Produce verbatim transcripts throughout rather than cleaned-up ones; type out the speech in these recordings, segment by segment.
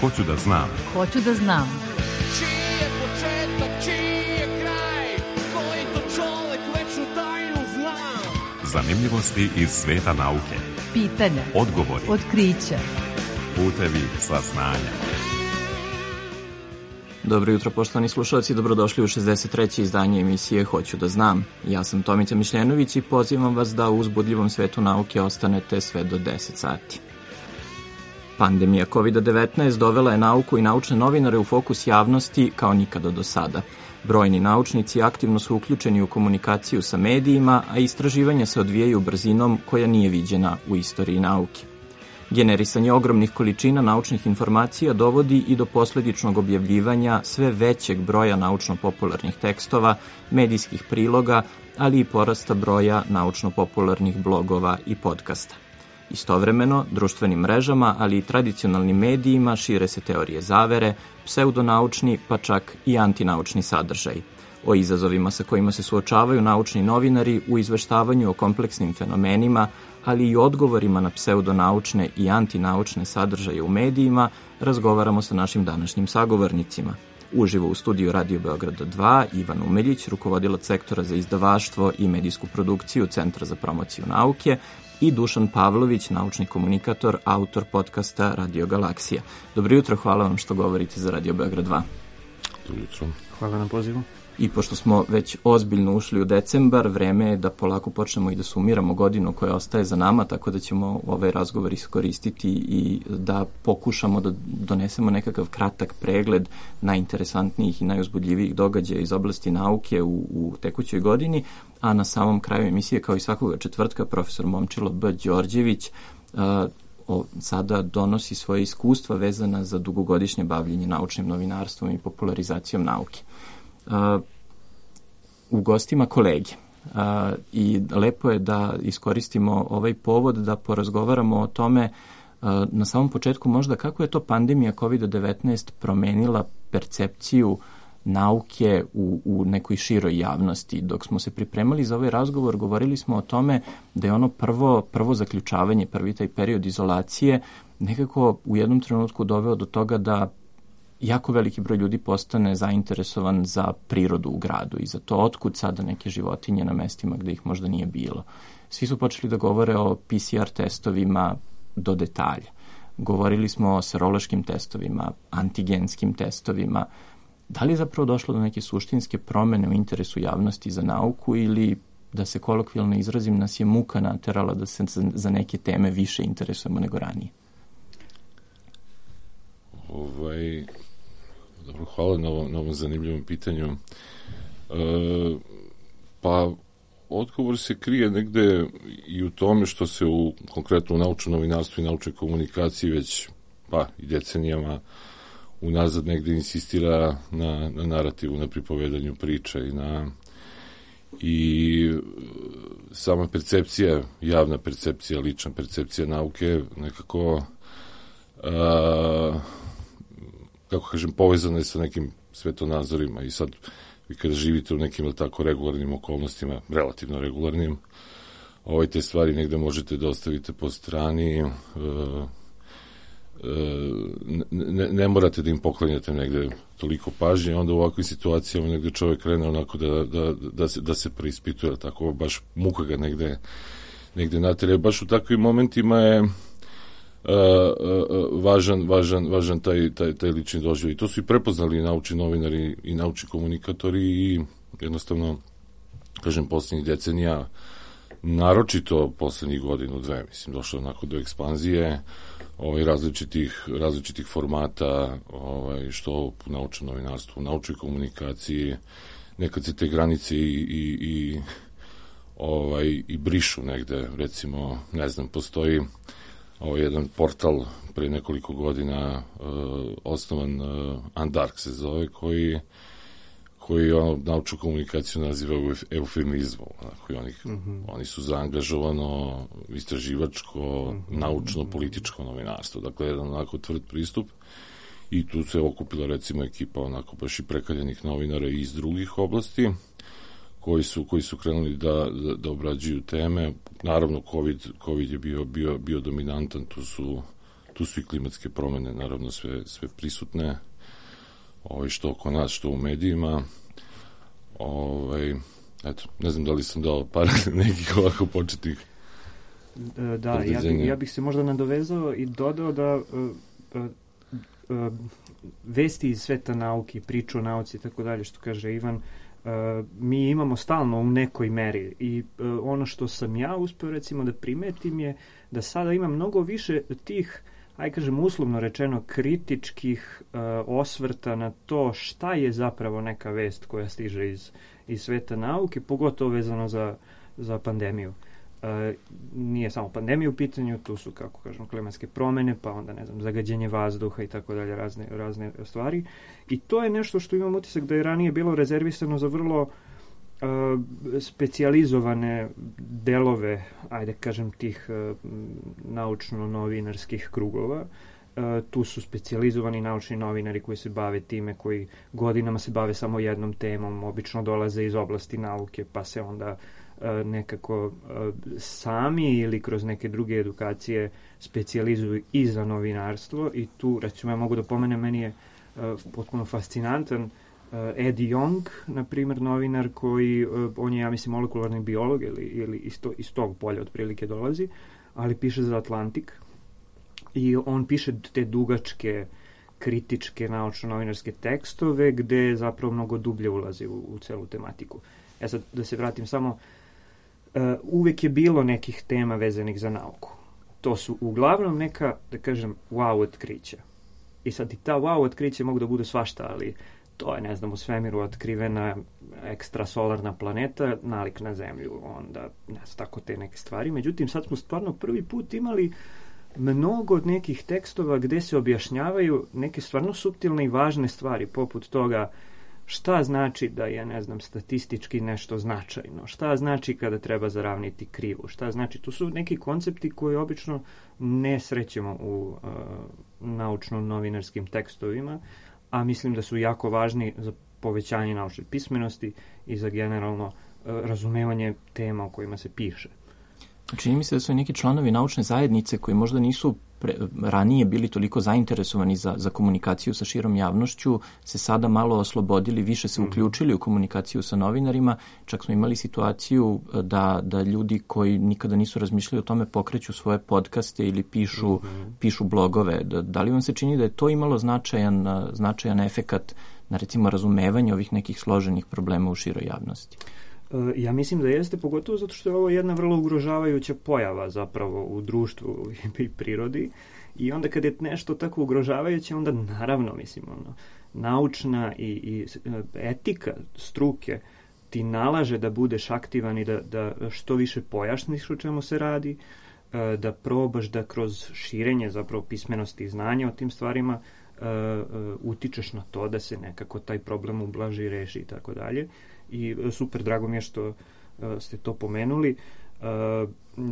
Hoću da znam. Hoću da znam. Čiji je početak, čiji je kraj, koji to čovek večnu tajnu zna. Zanimljivosti iz sveta nauke. Pitanja, odgovori, otkrića, putevi saznanja. Dobro jutro, poštovani slušalci, dobrodošli u šezdeset treće izdanje emisije Hoću da znam. Ja sam Tomica Mišljenović i pozivam vas da u uzbudljivom svetu nauke ostanete sve do deset sati. Pandemija kovid devetnaest dovela je nauku i naučne novinare u fokus javnosti kao nikada do sada. Brojni naučnici aktivno su uključeni u komunikaciju sa medijima, a istraživanja se odvijaju brzinom koja nije viđena u istoriji nauke. Generisanje ogromnih količina naučnih informacija dovodi i do posledičnog objavljivanja sve većeg broja naučno-popularnih tekstova, medijskih priloga, ali i porasta broja naučno-popularnih blogova i podcasta. Istovremeno, društvenim mrežama, ali i tradicionalnim medijima šire se teorije zavere, pseudonaučni, pa čak i antinaučni sadržaj. O izazovima sa kojima se suočavaju naučni novinari u izveštavanju o kompleksnim fenomenima, ali i odgovorima na pseudonaučne i antinaučne sadržaje u medijima, razgovaramo sa našim današnjim sagovornicima. Uživo u studiju Radio Beograda dva, Ivan Umeljić, rukovodilac sektora za izdavaštvo i medijsku produkciju Centra za promociju nauke, i Dušan Pavlović, naučni komunikator, autor podcasta Radio Galaksija. Dobro jutro, hvala vam što govorite za Radio Beograd dva. Dobro jutro. Hvala na pozivu. I pošto smo već ozbiljno ušli u decembar, vreme je da polako počnemo i da sumiramo godinu koja ostaje za nama, tako da ćemo ovaj razgovor iskoristiti i da pokušamo da donesemo nekakav kratak pregled najinteresantnijih i najuzbudljivijih događaja iz oblasti nauke u, u tekućoj godini, a na samom kraju emisije, kao i svakoga četvrtka, profesor Momčilo B. Đorđević uh, o, sada donosi svoje iskustva vezana za dugogodišnje bavljenje naučnim novinarstvom i popularizacijom nauke. Uh, u gostima kolege uh, i lepo je da iskoristimo ovaj povod da porazgovaramo o tome uh, na samom početku možda kako je to pandemija kovid devetnaest promenila percepciju nauke u, u nekoj široj javnosti. Dok smo se pripremali za ovaj razgovor, govorili smo o tome da je ono prvo, prvo zaključavanje, prvi taj period izolacije nekako u jednom trenutku doveo do toga da jako veliki broj ljudi postane zainteresovan za prirodu u gradu i za to otkud sada neke životinje na mestima gde ih možda nije bilo. Svi su počeli da govore o P C R testovima do detalja. Govorili smo o serološkim testovima, antigenskim testovima. Da li je zapravo došlo do neke suštinske promene u interesu javnosti za nauku ili, da se kolokvijalno izrazim, nas je muka naterala da se za neke teme više interesujemo nego ranije? Ovaj... Dobro, hvala na ovom, na ovom zanimljivom pitanju. E, pa, odgovor se krije negde i u tome što se u konkretno u naučnom novinarstvu i naučnoj komunikaciji već pa i decenijama unazad negde insistira na, na narativu, na pripovedanju priče i na i sama percepcija, javna percepcija, lična percepcija nauke nekako a, kako kažem, povezano je sa nekim svetonazorima i sad vi kada živite u nekim tako regularnim okolnostima, relativno regularnim, ovaj, te stvari negde možete da ostavite po strani, e, e, ne, ne morate da im poklanjate negde toliko pažnje, onda u ovakvim situacijama negde čovjek krene onako da, da, da, se, da se preispituje, tako baš muka ga negde, negde naterje. Baš u takvim momentima je Uh, uh, važan, važan, važan taj, taj, taj lični doživljaj. I to su i prepoznali naučni novinari i naučni komunikatori i jednostavno, kažem, poslednjih decenija, naročito poslednjih godinu, dve, mislim, došlo onako do ekspanzije ovaj, različitih, različitih formata, ovaj, što u naučnom novinarstvu, u naučnoj komunikaciji, nekad se te granice i, i, i, ovaj, i brišu negde, recimo, ne znam, postoji ovo je jedan portal pre nekoliko godina uh, osnovan, uh, Undark se zove, koji koji ono, naučnu komunikaciju naziva eufemizmom. Onako, oni, mm-hmm. oni su zaangažovano istraživačko, mm-hmm. naučno, političko novinarstvo. Dakle, jedan onako tvrd pristup i tu se okupila recimo ekipa onako baš i prekaljenih novinara iz drugih oblasti koji su, koji su krenuli da, da, da obrađuju teme. Naravno, COVID, COVID je bio, bio, bio dominantan, tu su tu su i klimatske promene, naravno sve, sve prisutne, ovaj, što oko nas, što u medijima. Ovaj, eto, ne znam da li sam dao par nekih ovako početnih Da, ja, bi, ja bih se možda nadovezao i dodao da uh, uh, uh, vesti iz sveta nauke, priču o nauci i tako dalje, što kaže Ivan, uh, mi imamo stalno u nekoj meri i uh, ono što sam ja uspeo recimo da primetim je da sada ima mnogo više tih, aj kažem uslovno rečeno, kritičkih uh, osvrta na to šta je zapravo neka vest koja stiže iz, iz sveta nauke, pogotovo vezano za, za pandemiju. Uh, nije samo pandemija u pitanju, tu su, kako kažem, klimatske promene, pa onda, ne znam, zagađenje vazduha i tako dalje, razne, razne stvari. I to je nešto što imam utisak da je ranije bilo rezervisano za vrlo uh, specijalizovane delove, ajde kažem, tih uh, naučno-novinarskih krugova. Uh, tu su specijalizovani naučni novinari koji se bave time, koji godinama se bave samo jednom temom, obično dolaze iz oblasti nauke, pa se onda nekako sami ili kroz neke druge edukacije specijalizuju i za novinarstvo i tu, recimo, ja mogu da pomenem, meni je potpuno fascinantan Eddie Young, na primjer, novinar koji, on je, ja mislim, molekularni biolog ili, ili iz, to, iz tog polja otprilike dolazi, ali piše za Atlantik i on piše te dugačke kritičke naučno-novinarske tekstove gde zapravo mnogo dublje ulazi u, u celu tematiku. Ja sad da se vratim samo, Uh, uvek je bilo nekih tema vezanih za nauku. To su uglavnom neka, da kažem, wow otkrića. I sad i ta wow otkrića mogu da budu svašta, ali to je, ne znam, u svemiru otkrivena ekstrasolarna planeta, nalik na Zemlju, onda, ne znam, tako te neke stvari. Međutim, sad smo stvarno prvi put imali mnogo od nekih tekstova gde se objašnjavaju neke stvarno suptilne i važne stvari, poput toga šta znači da je, ne znam, statistički nešto značajno, šta znači kada treba zaravniti krivu, šta znači, tu su neki koncepti koje obično ne srećemo u uh, naučno-novinarskim tekstovima, a mislim da su jako važni za povećanje naučne pismenosti i za generalno uh, razumevanje tema o kojima se piše. Čini mi se da su neki članovi naučne zajednice koji možda nisu pre, ranije bili toliko zainteresovani za, za komunikaciju sa širom javnošću, se sada malo oslobodili, više se uključili u komunikaciju sa novinarima. Čak smo imali situaciju da, da ljudi koji nikada nisu razmišljali o tome pokreću svoje podcaste ili pišu, mm-hmm. pišu blogove. Da, da li vam se čini da je to imalo značajan, značajan efekat na, recimo, razumevanje ovih nekih složenih problema u široj javnosti? Ja mislim da jeste, pogotovo zato što je ovo jedna vrlo ugrožavajuća pojava zapravo u društvu i prirodi i onda kad je nešto tako ugrožavajuće, onda naravno, mislim, ono, naučna i, i etika struke ti nalaže da budeš aktivan i da, da što više pojašniš o čemu se radi, da probaš da kroz širenje zapravo pismenosti i znanja o tim stvarima uh, uh, utičeš na to da se nekako taj problem ublaži, reši i tako dalje. I super, drago mi je što uh, ste to pomenuli. Uh,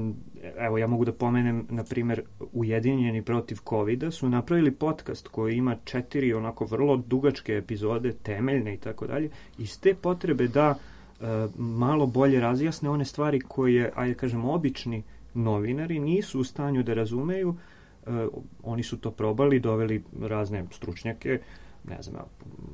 evo, ja mogu da pomenem, na primjer, Ujedinjeni protiv kovida su napravili podcast koji ima četiri onako vrlo dugačke epizode, temeljne i tako dalje, iz te potrebe da uh, malo bolje razjasne one stvari koje, ajde kažem, obični novinari nisu u stanju da razumeju. Uh, oni su to probali, doveli razne stručnjake, ne znam,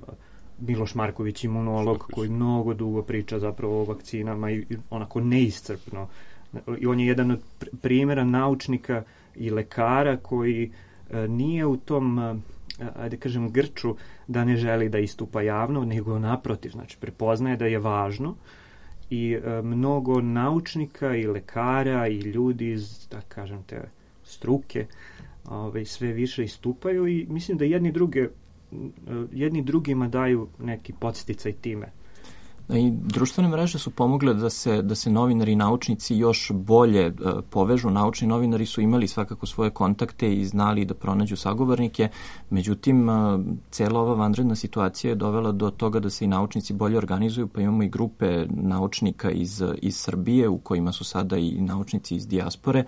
Miloš Marković, imunolog, koji mnogo dugo priča zapravo o vakcinama i onako neiscrpno. I on je jedan od primjera naučnika i lekara koji e, nije u tom, e, ajde kažem, grču da ne želi da istupa javno, nego naprotiv, znači prepoznaje da je važno i e, mnogo naučnika i lekara i ljudi iz, da kažem, te struke ove, sve više istupaju i mislim da jedni druge jedni drugima daju neki podsticaj time. I društvene mreže su pomogle da se, da se novinari i naučnici još bolje uh, povežu. Naučni novinari su imali svakako svoje kontakte i znali da pronađu sagovornike, međutim uh, cela ova vanredna situacija je dovela do toga da se i naučnici bolje organizuju, pa imamo i grupe naučnika iz, iz Srbije u kojima su sada i naučnici iz dijaspore,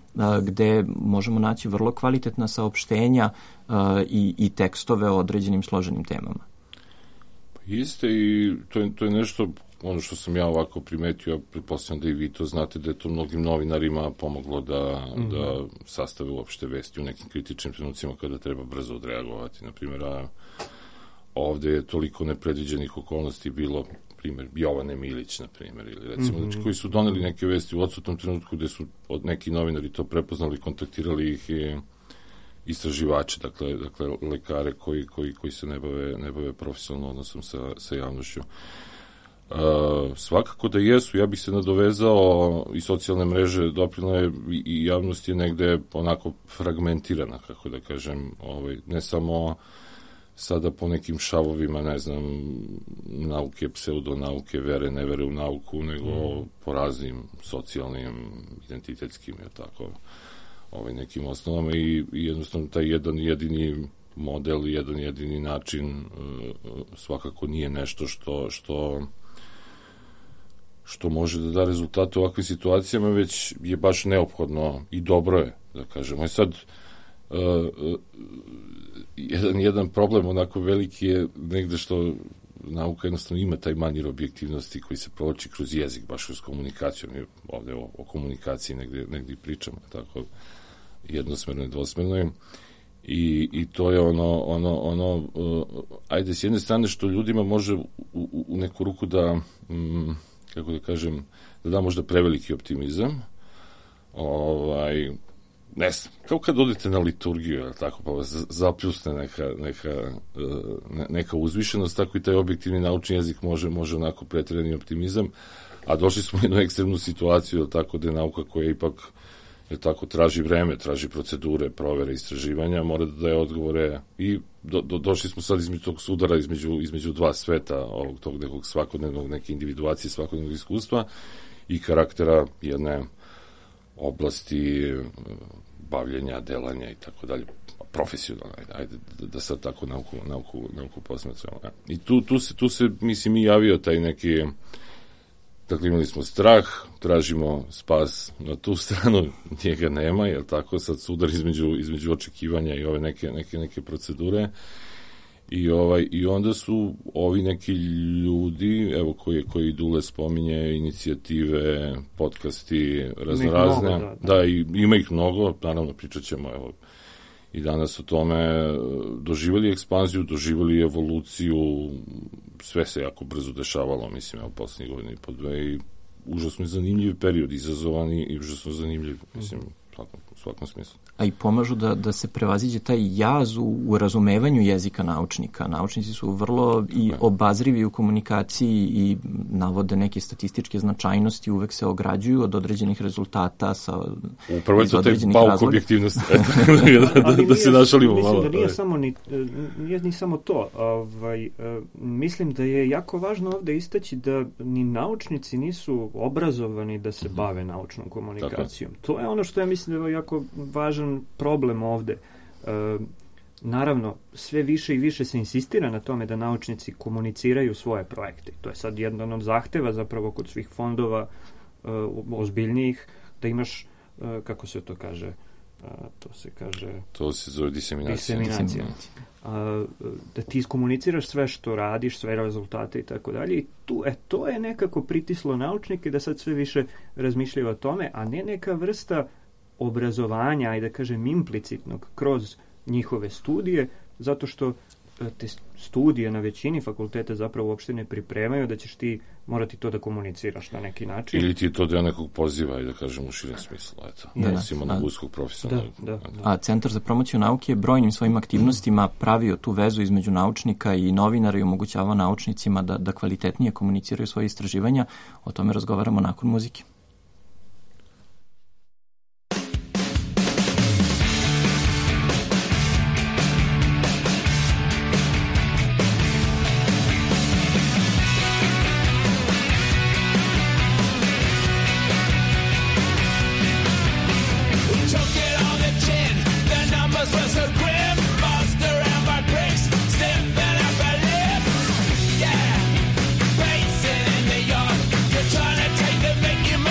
gde možemo naći vrlo kvalitetna saopštenja uh, i, i tekstove o određenim složenim temama. Jeste, i to je, to je nešto ono što sam ja ovako primetio, ja pretpostavljam da i vi to znate, da je to mnogim novinarima pomoglo da, mm-hmm. da sastave uopšte vesti u nekim kritičnim trenucima kada treba brzo odreagovati. Naprimjer, a ovde je toliko nepredviđenih okolnosti bilo, primjer, Jovane Milić, na primjer, ili recimo, mm-hmm. znači, koji su doneli neke vesti u odsutnom trenutku gde su od neki novinari to prepoznali, kontaktirali ih i istraživače, dakle, dakle lekare koji, koji, koji se ne bave, ne bave profesionalno odnosom sa, sa javnošću. Uh, svakako da jesu, ja bih se nadovezao i socijalne mreže doprinale i, i javnost je negde onako fragmentirana, kako da kažem, ovaj, ne samo sada po nekim šavovima, ne znam, nauke, pseudonauke, vere, ne vere u nauku, nego mm. po raznim socijalnim, identitetskim, je tako, ovaj, nekim osnovama i, i jednostavno taj jedan jedini model, jedan jedini način uh, svakako nije nešto što, što što može da da rezultate u ovakvim situacijama, već je baš neophodno i dobro je, da kažemo. I sad, uh, uh, jedan, jedan problem onako veliki je negde što nauka jednostavno ima taj manir objektivnosti koji se provlači kroz jezik, baš kroz komunikaciju. Mi ovde o, o komunikaciji negde, negde pričamo, tako jednosmerno i dvosmerno. I, i to je ono, ono, ono uh, ajde, s jedne strane što ljudima može u, u, u neku ruku da um, kako da kažem, da da možda preveliki optimizam, ovaj, ne znam, kao kad odete na liturgiju, tako, pa vas zapljusne neka, neka, neka uzvišenost, tako i taj objektivni naučni jezik može, može onako pretjerani optimizam, a došli smo u jednu ekstremnu situaciju, tako da je nauka koja ipak je tako, traži vreme, traži procedure, provere, istraživanja, mora da daje odgovore i do, do, došli smo sad između tog sudara, između, između dva sveta, ovog tog nekog svakodnevnog, neke individuacije, svakodnevnog iskustva i karaktera jedne oblasti bavljenja, delanja i tako dalje, profesionalno, ajde, ajde da, da sad tako nauku, nauku, nauku posmetramo. I tu, tu, se, tu se, mislim, i javio taj neki. Dakle, imali smo strah, tražimo spas na tu stranu, njega nema, jel tako, sad sudar između, između očekivanja i ove neke, neke, neke procedure. I, ovaj, I onda su ovi neki ljudi, evo koji, koji Dule spominje, inicijative, podcasti, raznorazne. Da, da. da, i ima ih mnogo, naravno pričat ćemo, evo, i danas o tome, doživjeli ekspanziju, doživjeli evoluciju, sve se jako brzo dešavalo, mislim, evo, poslednjih godina i po dve, i užasno zanimljiv period, izazovani i užasno zanimljiv, mislim, u svakom, u svakom smislu. A i pomažu da, da se prevaziđe taj jaz u, u razumevanju jezika naučnika. Naučnici su vrlo i obazrivi u komunikaciji i navode neke statističke značajnosti, uvek se ograđuju od određenih rezultata sa upravo je to taj bauk objektivnosti, da, da, da se našalimo malo. Mislim da nije samo, ni, nije ni samo to. Ovaj, mislim da je jako važno ovde istaći da ni naučnici nisu obrazovani da se bave naučnom komunikacijom. Tako. To je ono što ja mislim da je jako važan problem ovde. E, naravno, sve više i više se insistira na tome da naučnici komuniciraju svoje projekte. To je sad jedan od zahteva zapravo kod svih fondova e, ozbiljnijih, da imaš, e, kako se to kaže, e, to se kaže... To se zove diseminacija. Diseminacija. A, da ti iskomuniciraš sve što radiš, sve rezultate i tako dalje. I tu, e, to je nekako pritislo naučnike da sad sve više razmišljaju o tome, a ne neka vrsta obrazovanja, i da kažem implicitnog, kroz njihove studije, zato što te studije na većini fakulteta zapravo uopšte ne pripremaju da ćeš ti morati to da komuniciraš na neki način. Ili ti to da nekog poziva, i da kažem u širem smislu, eto, da, recimo na uskog profesionalnog. Da, da, da. A Centar za promociju nauke je brojnim svojim aktivnostima pravio tu vezu između naučnika i novinara i omogućavao naučnicima da, da kvalitetnije komuniciraju svoje istraživanja. O tome razgovaramo nakon muzike. Trying to take the make you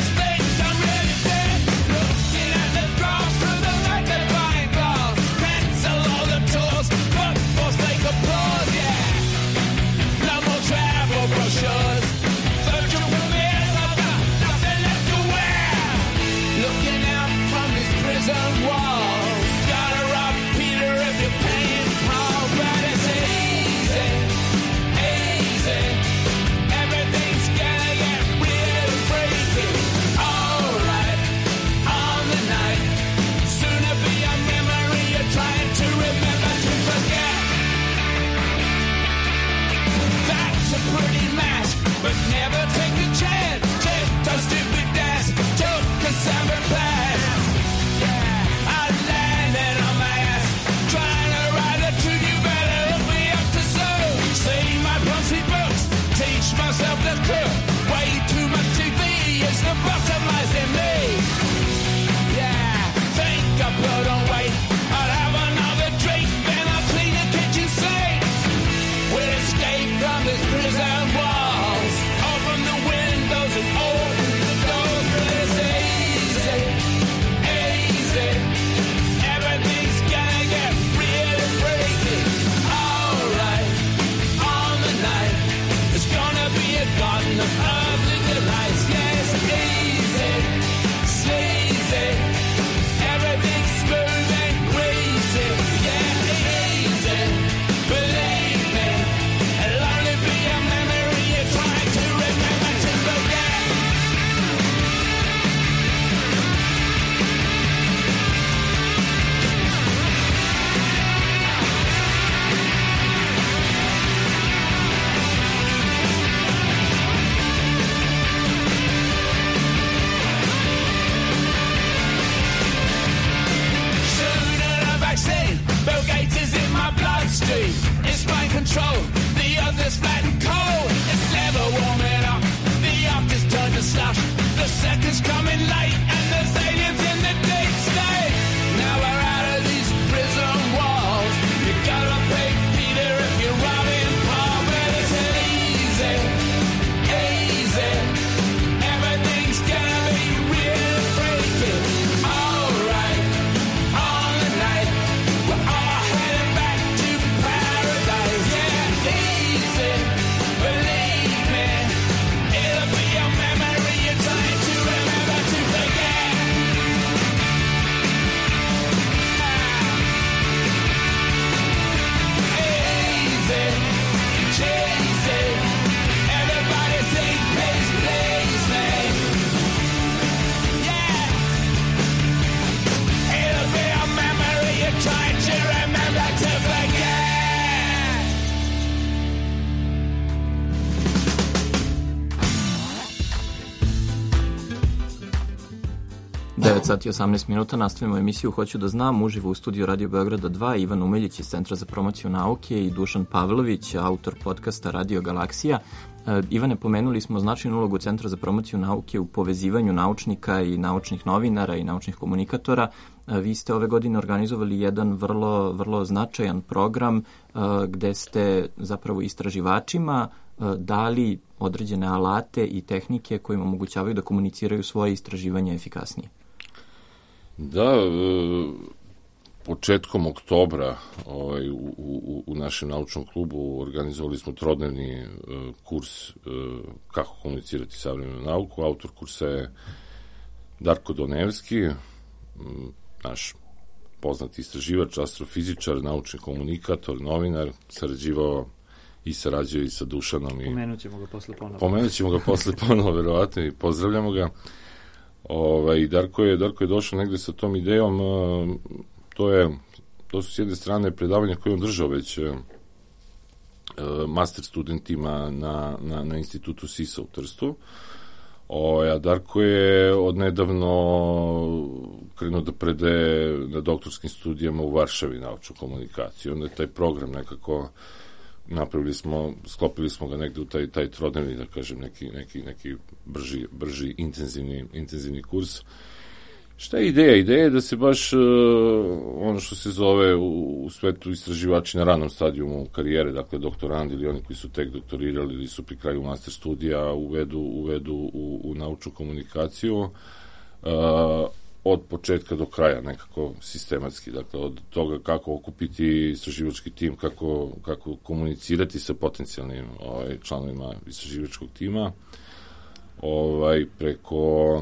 devet sati i osamnaest minuta, nastavimo emisiju Hoću da znam, uživo u studiju Radio Beograda dva, Ivan Umeljić iz Centra za promociju nauke i Dušan Pavlović, autor podcasta Radio Galaksija. E, Ivane, pomenuli smo značajnu ulogu Centra za promociju nauke u povezivanju naučnika i naučnih novinara i naučnih komunikatora. E, vi ste ove godine organizovali jedan vrlo, vrlo značajan program e, gde ste zapravo istraživačima e, dali određene alate i tehnike koje im omogućavaju da komuniciraju svoje istraživanje efikasnije. Da, e, početkom oktobra ovaj, u, u, u našem naučnom klubu organizovali smo trodnevni e, kurs e, kako komunicirati savremenu nauku. Autor kursa je Darko Donevski, m, naš poznati istraživač, astrofizičar, naučni komunikator, novinar, sarađivao i sarađuje i sa Dušanom. I Pomenut ćemo ga posle ponovo. Pomenut ćemo ga posle ponovo, verovatno, i pozdravljamo ga. Ovaj, Darko, je, Darko je došao negde sa tom idejom, to, je, to su s jedne strane predavanja koje on držao već master studentima na, na, na institutu SISA u Trstu. O, a Darko je odnedavno krenuo da predaje na doktorskim studijama u Varšavi naučnu komunikaciju. Onda je taj program nekako napravili smo, sklopili smo ga negde u taj, taj trodnevni, da kažem, neki, neki, neki brži, brži intenzivni, intenzivni kurs. Šta je ideja? Ideja je da se baš uh, ono što se zove u, u svetu istraživači na ranom stadijumu karijere, dakle doktorandi ili oni koji su tek doktorirali ili su pri kraju master studija uvedu, uvedu u, u naučnu komunikaciju uh, od početka do kraja, nekako sistematski, dakle od toga kako okupiti istraživački tim, kako, kako komunicirati sa potencijalnim ovaj, članovima istraživačkog tima, ovaj, preko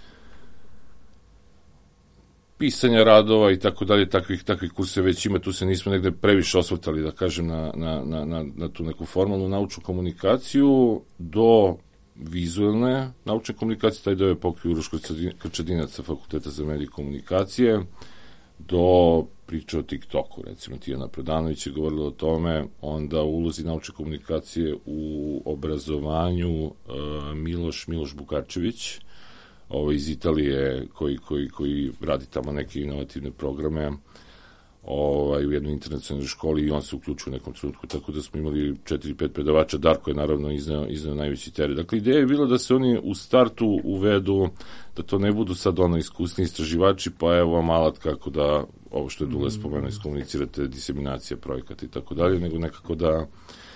pisanja radova i tako dalje, takvih, takvih kurse već ima, tu se nismo negde previše osvrtali, da kažem, na, na, na, na, na tu neku formalnu naučnu komunikaciju, do vizualne naučne komunikacije, taj deo je pokrio Uroš Krčedinac sa Fakulteta za medije i komunikacije, do priče o TikToku, recimo Tijana Predanović je govorila o tome, onda u ulozi naučne komunikacije u obrazovanju uh, Miloš, Miloš Bukarčević, ovo iz Italije, koji, koji, koji radi tamo neke inovativne programe ovaj, u jednoj internacionalnoj školi i on se uključuje u nekom trenutku, tako da smo imali četiri pet predavača. Darko je naravno izneo, izneo najveći teret. Dakle, ideja je bila da se oni u startu uvedu, da to ne budu sad ono iskusni istraživači, pa evo vam alat kako da, ovo što je Dule spomenuo, iskomunicirate, diseminacija projekata i tako dalje, nego nekako da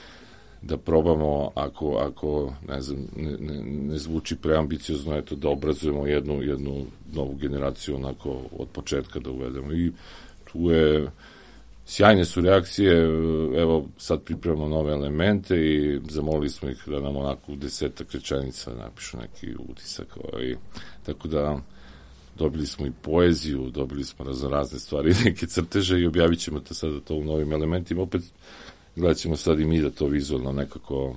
da probamo, ako, ako ne znam, ne, ne, ne zvuči preambiciozno, eto, da obrazujemo jednu, jednu novu generaciju onako od početka da uvedemo. I tu je, sjajne su reakcije, evo sad pripremamo nove elemente i zamolili smo ih da nam onako u desetak rečenica napišu neki utisak. Ovaj, tako da dobili smo i poeziju, dobili smo razno razne stvari, neke crteže i objavit ćemo to sada to u novim elementima. Opet gledat ćemo sad i mi da to vizualno nekako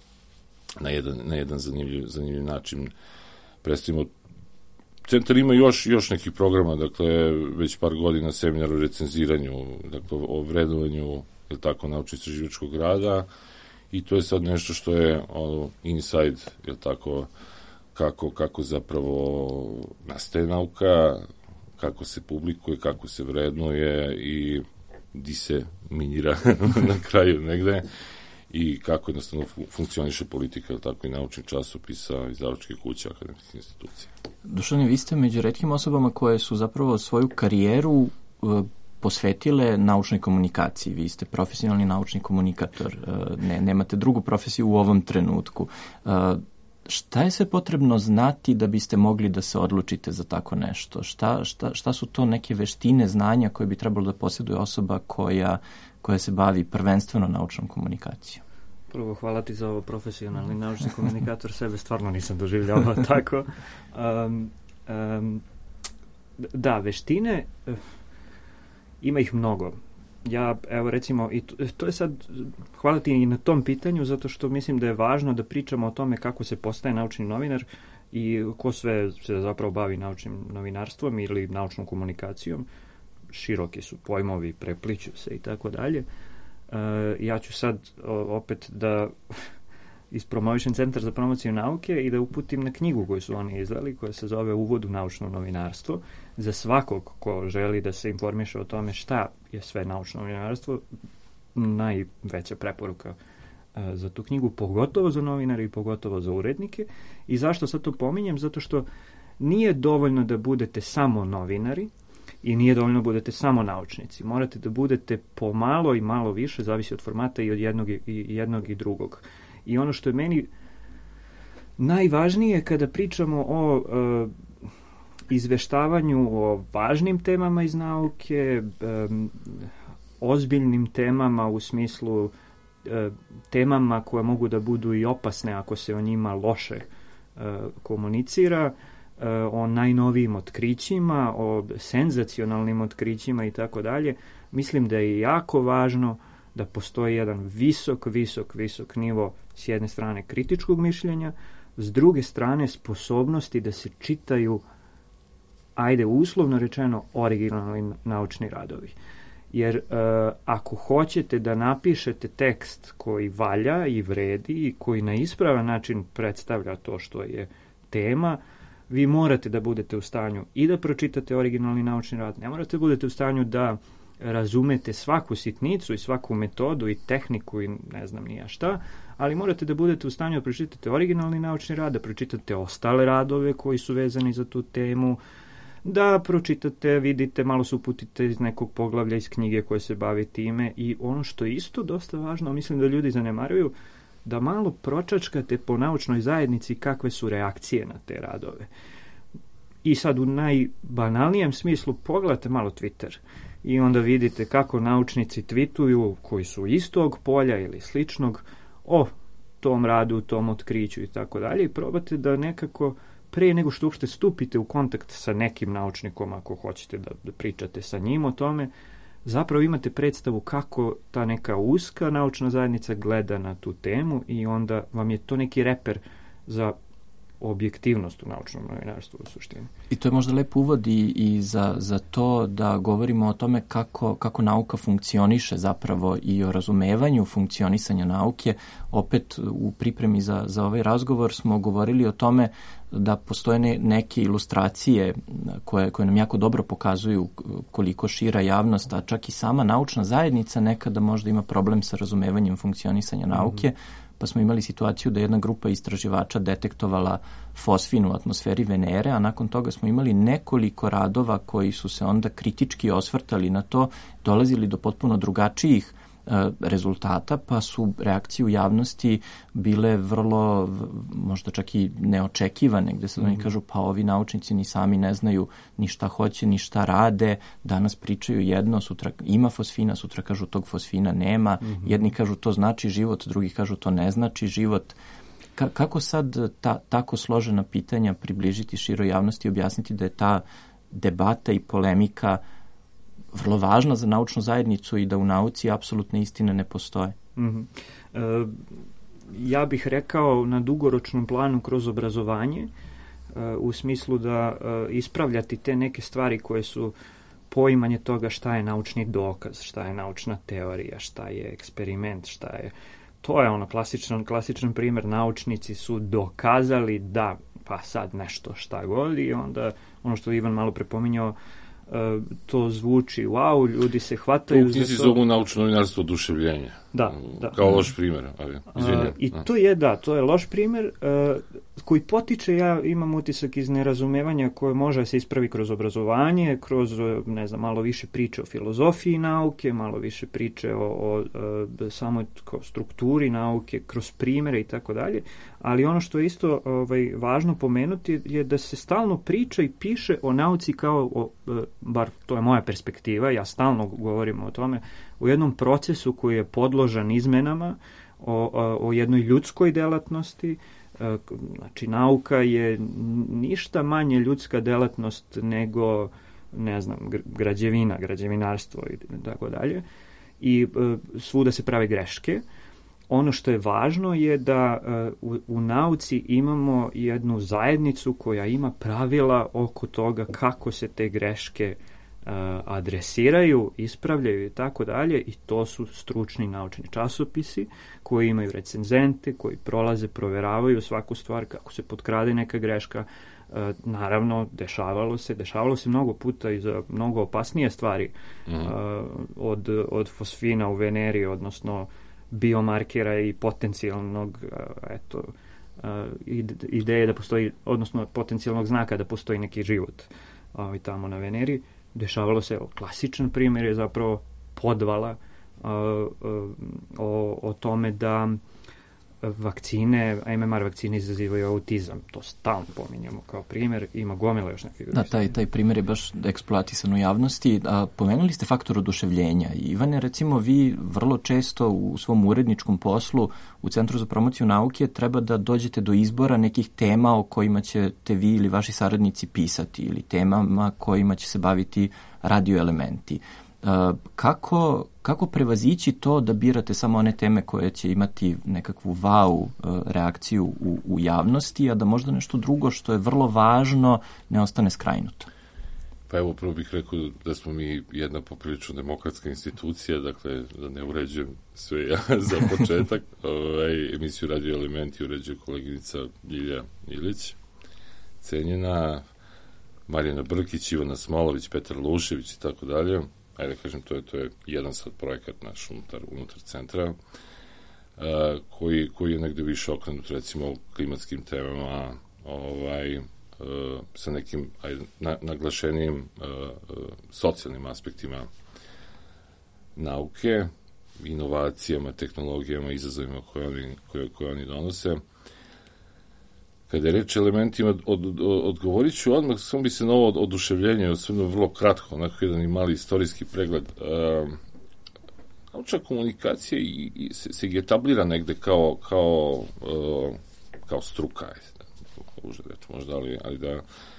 na jedan, na jedan zanimljiv, zanimljiv način predstavimo. Centar ima još, još nekih programa, dakle, već par godina seminar o recenziranju, dakle, o vrednovanju, je tako, naučno-istraživačkog rada i to je sad nešto što je ono, inside, je tako, kako, kako zapravo nastaje nauka, kako se publikuje, kako se vrednuje i di se minira na kraju negde i kako jednostavno funkcioniše politika, tako i naučnih časopisa, izdavačkih kuća, akademskih institucija. Dušane, vi ste među retkim osobama koje su zapravo svoju karijeru uh, posvetile naučnoj komunikaciji. Vi ste profesionalni naučni komunikator, uh, ne, nemate drugu profesiju u ovom trenutku. Uh, Šta je sve potrebno znati da biste mogli da se odlučite za tako nešto? Šta, šta, šta su to neke veštine, znanja koje bi trebalo da posjeduje osoba koja, koja se bavi prvenstveno naučnom komunikacijom? Prvo, hvala ti za ovo, profesionalni naučni komunikator, sebe stvarno nisam doživljavao tako. Um, um, da, veštine, ima ih mnogo. Ja, evo recimo, i to, to je sad, hvala ti i na tom pitanju, zato što mislim da je važno da pričamo o tome kako se postaje naučni novinar i ko sve se zapravo bavi naučnim novinarstvom ili naučnom komunikacijom. Široki su pojmovi, prepliću se i tako dalje. Ja ću sad o, opet da ispromovišem Centar za promociju nauke i da uputim na knjigu koju su oni izdali, koja se zove Uvod u naučno novinarstvo. Za svakog ko želi da se informiše o tome šta je sve naučno novinarstvo, najveća preporuka za tu knjigu, pogotovo za novinare i pogotovo za urednike. I zašto sad to pominjem? Zato što nije dovoljno da budete samo novinari i nije dovoljno da budete samo naučnici. Morate da budete pomalo i malo više, zavisi od formata i od jednog i, i jednog i drugog. I ono što je meni najvažnije kada pričamo o e, izveštavanju o važnim temama iz nauke, e, ozbiljnim temama u smislu e, temama koje mogu da budu i opasne ako se o njima loše e, komunicira, e, o najnovijim otkrićima, o senzacionalnim otkrićima i tako dalje. Mislim da je jako važno da postoji jedan visok, visok, visok nivo s jedne strane kritičkog mišljenja, s druge strane sposobnosti da se čitaju, ajde uslovno rečeno, originalni naučni radovi. Jer e, ako hoćete da napišete tekst koji valja i vredi i koji na ispravan način predstavlja to što je tema, vi morate da budete u stanju i da pročitate originalni naučni rad, ne morate da budete u stanju da razumete svaku sitnicu i svaku metodu i tehniku i ne znam ni ja šta, ali morate da budete u stanju da pročitate originalni naučni rad, da pročitate ostale radove koji su vezani za tu temu, da pročitate, vidite, malo se uputite iz nekog poglavlja iz knjige koje se bavi time i ono što je isto dosta važno, mislim da ljudi zanemaruju, da malo pročačkate po naučnoj zajednici kakve su reakcije na te radove. I sad u najbanalnijem smislu pogledate malo Twitter i onda vidite kako naučnici twituju koji su istog polja ili sličnog o tom radu, tom otkriću i tako dalje i probate da nekako pre nego što uopšte stupite u kontakt sa nekim naučnikom, ako hoćete da, da pričate sa njim o tome, zapravo imate predstavu kako ta neka uska naučna zajednica gleda na tu temu i onda vam je to neki reper za objektivnost u naučnom novinarstvu u suštini. I to je možda lep uvod i, i za, za to da govorimo o tome kako, kako nauka funkcioniše zapravo i o razumevanju funkcionisanja nauke. Opet u pripremi za, za ovaj razgovor smo govorili o tome da postoje ne, neke ilustracije koje, koje nam jako dobro pokazuju koliko šira javnost, a čak i sama naučna zajednica nekada možda ima problem sa razumevanjem funkcionisanja nauke. Mm-hmm. Pa smo imali situaciju da jedna grupa istraživača detektovala fosfin u atmosferi Venere, a nakon toga smo imali nekoliko radova koji su se onda kritički osvrtali na to, dolazili do potpuno drugačijih e, rezultata, pa su reakcije u javnosti bile vrlo, možda čak i neočekivane, gde se mm. oni kažu pa ovi naučnici ni sami ne znaju ni šta hoće, ni šta rade, danas pričaju jedno, sutra ima fosfina, sutra kažu tog fosfina nema, mm-hmm. jedni kažu to znači život, drugi kažu to ne znači život. Ka- kako sad ta, tako složena pitanja približiti široj javnosti i objasniti da je ta debata i polemika vrlo važna za naučnu zajednicu i da u nauci apsolutne istine ne postoje? Mm-hmm. E, ja bih rekao na dugoročnom planu kroz obrazovanje, e, u smislu da e, ispravljati te neke stvari koje su poimanje toga šta je naučni dokaz, šta je naučna teorija, šta je eksperiment, šta je... To je ono klasičan, klasičan primjer, naučnici su dokazali da, pa sad nešto šta god i onda ono što Ivan malo prepominjao, Uh, to zvuči, wow, ljudi se hvataju u knjizi za to. Zovu naučno novinarstvo oduševljenja. Da, da. Kao loš primjer. Ali, izvinjam. Uh, I to je, da, to je loš primjer uh, koji potiče, ja imam utisak iz nerazumevanja koje može se ispravi kroz obrazovanje, kroz, ne znam, malo više priče o filozofiji nauke, malo više priče o, o, o samoj strukturi nauke, kroz primjere i tako dalje, ali ono što je isto ovaj, važno pomenuti je da se stalno priča i piše o nauci kao o, bar to je moja perspektiva, ja stalno govorim o tome, u jednom procesu koji je podložan izmenama, o, o, o jednoj ljudskoj delatnosti. Znači, nauka je ništa manje ljudska delatnost nego, ne znam, građevina, građevinarstvo i tako dalje. I svuda se prave greške. Ono što je važno je da u, u nauci imamo jednu zajednicu koja ima pravila oko toga kako se te greške adresiraju, ispravljaju i tako dalje, i to su stručni naučni časopisi koji imaju recenzente, koji prolaze, proveravaju svaku stvar, kako se potkrade neka greška. E, naravno, dešavalo se, dešavalo se mnogo puta i za mnogo opasnije stvari mm. e, od, od fosfina u veneri, odnosno biomarkera i potencijalnog eto, ideje da postoji, odnosno potencijalnog znaka da postoji neki život ovaj, tamo na Veneri. Dešavalo se, klasičan primjer je zapravo podvala o, o tome da vakcine, M M R vakcine izazivaju autizam. To stalno pominjamo kao primjer. Ima gomila još nekih. Da, taj, taj primjer je baš eksploatisan u javnosti. A, pomenuli ste faktor oduševljenja. Ivane, recimo, vi vrlo često u svom uredničkom poslu u Centru za promociju nauke treba da dođete do izbora nekih tema o kojima ćete vi ili vaši saradnici pisati, ili temama kojima će se baviti radioelementi. Kako, kako prevazići to da birate samo one teme koje će imati nekakvu wow reakciju u, u javnosti, a da možda nešto drugo što je vrlo važno ne ostane skrajnuto? Pa evo, prvo bih rekao da smo mi jedna poprilično demokratska institucija, dakle, da ne uređujem sve ja za početak. Ovaj, emisiju Radio Elementi uređuje koleginica Ljilja Ilić, cenjena, Marijana Brkić, Ivana Smolović, Petar Lušević i tako dalje. Ajde kažem, to je, to je jedan sad projekat naš unutar, unutar centra, uh, koji, koji je negde više okrenut, recimo, klimatskim temama, ovaj, uh, sa nekim ajde, na, naglašenijim uh, uh, socijalnim aspektima nauke, inovacijama, tehnologijama, izazovima koje oni, koje, koje oni donose. Kada je reč elementima, od, od, odgovorit ću odmah, samo bi se na ovo oduševljenje osvrnuo vrlo kratko, onako jedan i mali istorijski pregled. E, naučna komunikacija i, i se, se etablira negde kao, kao, e, kao struka, možda, ali, ali da e,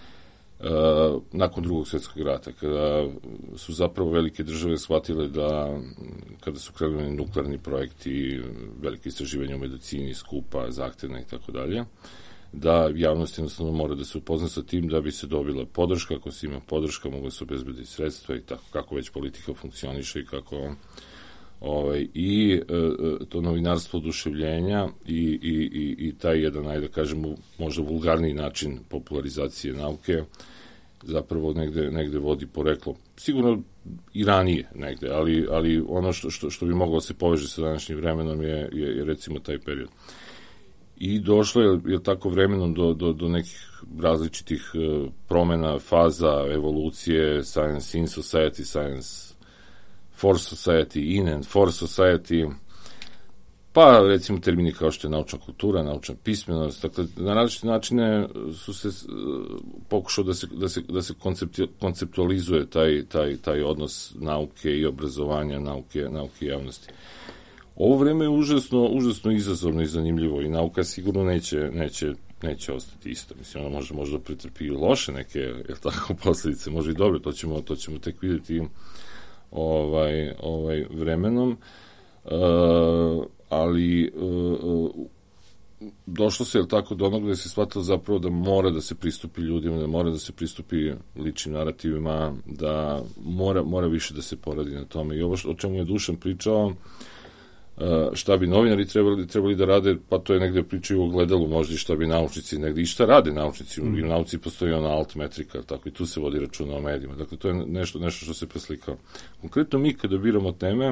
nakon drugog svjetskog rata, kada su zapravo velike države shvatile da, kada su krenuli nuklearni projekti, velike istraživanja u medicini, skupa, zahtevna i tako dalje, da javnost jednostavno mora da se upozna sa tim da bi se dobila podrška, ako se ima podrška, mogu se obezbediti sredstva i tako kako već politika funkcioniše i kako ovaj, i e, to novinarstvo oduševljenja i, i, i, i taj jedan, ajde da kažemo, možda vulgarniji način popularizacije nauke zapravo negde, negde vodi poreklo. Sigurno i ranije negde, ali, ali ono što, što, što bi moglo se poveže sa današnjim vremenom je, je, je recimo taj period. I došlo je, je tako vremenom do, do, do nekih različitih uh, promena, faza, evolucije, science in society, science for society, in and for society, pa recimo termini kao što je naučna kultura, naučna pismenost, dakle na različite načine su se uh, pokušao da se, da se, da se konceptu, konceptualizuje taj, taj, taj odnos nauke i obrazovanja, nauke, nauke i javnosti. Ovo vreme je užasno, užasno izazovno i zanimljivo i nauka sigurno neće, neće, neće ostati isto. Mislim, ona može možda pretrpi loše neke, jel tako, posljedice, može i dobro, to ćemo, to ćemo tek vidjeti ovaj, ovaj vremenom. Uh, ali uh, došlo se, jel tako, do onog da se shvatilo zapravo da mora da se pristupi ljudima, da mora da se pristupi ličnim narativima, da mora, mora više da se poradi na tome. I ovo što, o čemu je Dušan pričao, Uh, šta bi novinari trebali, trebali da rade, pa to je negde pričaju o gledalu, možda i šta bi naučnici negde, i šta rade naučnici, mm. i u nauci postoji ona altmetrika, tako i tu se vodi računa o medijima, dakle to je nešto, nešto što se preslikao. Konkretno mi kada biramo teme,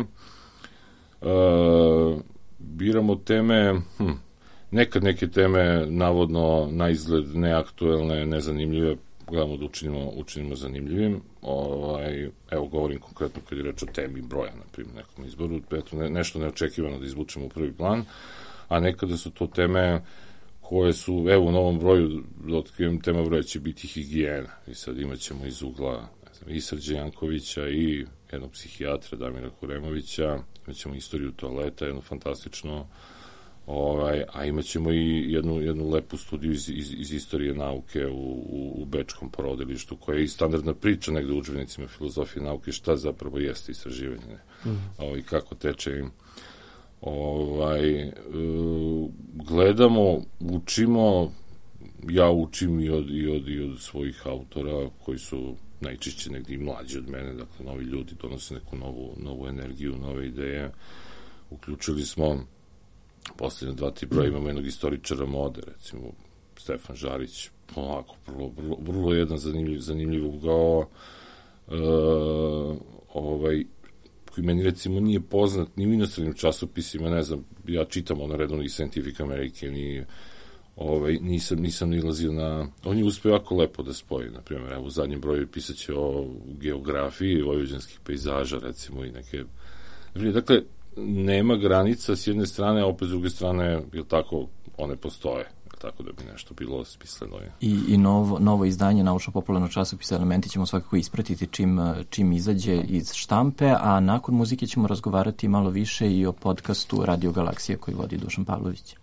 uh, biramo teme, hm, nekad neke teme navodno na izgled neaktuelne, nezanimljive, gledamo da učinimo, učinimo zanimljivim. Ovaj, evo, govorim konkretno kad je reč o temi broja, na primjer, nekom izboru, eto, ne, nešto neočekivano da izvučemo u prvi plan, a nekada su to teme koje su, evo, u novom broju, da otkrijem, tema broja će biti higijena. I sad imat ćemo iz ugla, ne znam, i Srđe Jankovića i jednog psihijatra, Damira Kuremovića, imat ćemo istoriju toaleta, jedno fantastično, Ovaj, a imat ćemo i jednu, jednu lepu studiju iz, iz, iz istorije nauke u, u, u Bečkom porodilištu, koja je i standardna priča negde u udžbenicima filozofije nauke, šta zapravo jeste istraživanje, mm. ovaj, kako teče im. Ovaj, uh, gledamo, učimo, ja učim i od, i od, i od svojih autora koji su najčešće negdje i mlađi od mene, dakle novi ljudi donose neku novu, novu energiju, nove ideje. Uključili smo posljednje dva, tri broja, imamo jednog istoričara mode, recimo Stefan Žarić, onako, vrlo, vrlo, vrlo jedan zanimljiv, zanimljiv ugao, e, ovaj, koji meni recimo nije poznat ni u inostranim časopisima, ne znam, ja čitam ono redovno i Scientific American i ovaj, nisam, nisam nilazio na... On je uspeo jako lepo da spoji, na primjer, evo u zadnjem broju pisat će o geografiji vojvođanskih pejzaža, recimo, i neke... Dakle, nema granica s jedne strane, a opet s druge strane, je tako, one postoje, tako da bi nešto bilo smisleno. Je. I, i novo, novo izdanje naučno-popularnog časopisa Elementi ćemo svakako ispratiti čim, čim izađe iz štampe, a nakon muzike ćemo razgovarati malo više i o podcastu Radio Galaksija koji vodi Dušan Pavlović.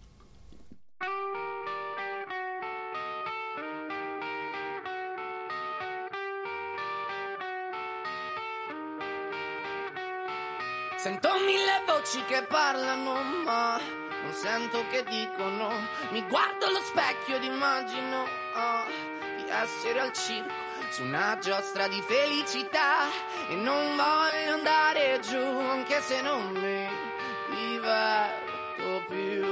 Sento mille voci che parlano, ma non sento che dicono. Mi guardo allo specchio ed immagino oh, di essere al circo su una giostra di felicità e non voglio andare giù, anche se non mi diverto più.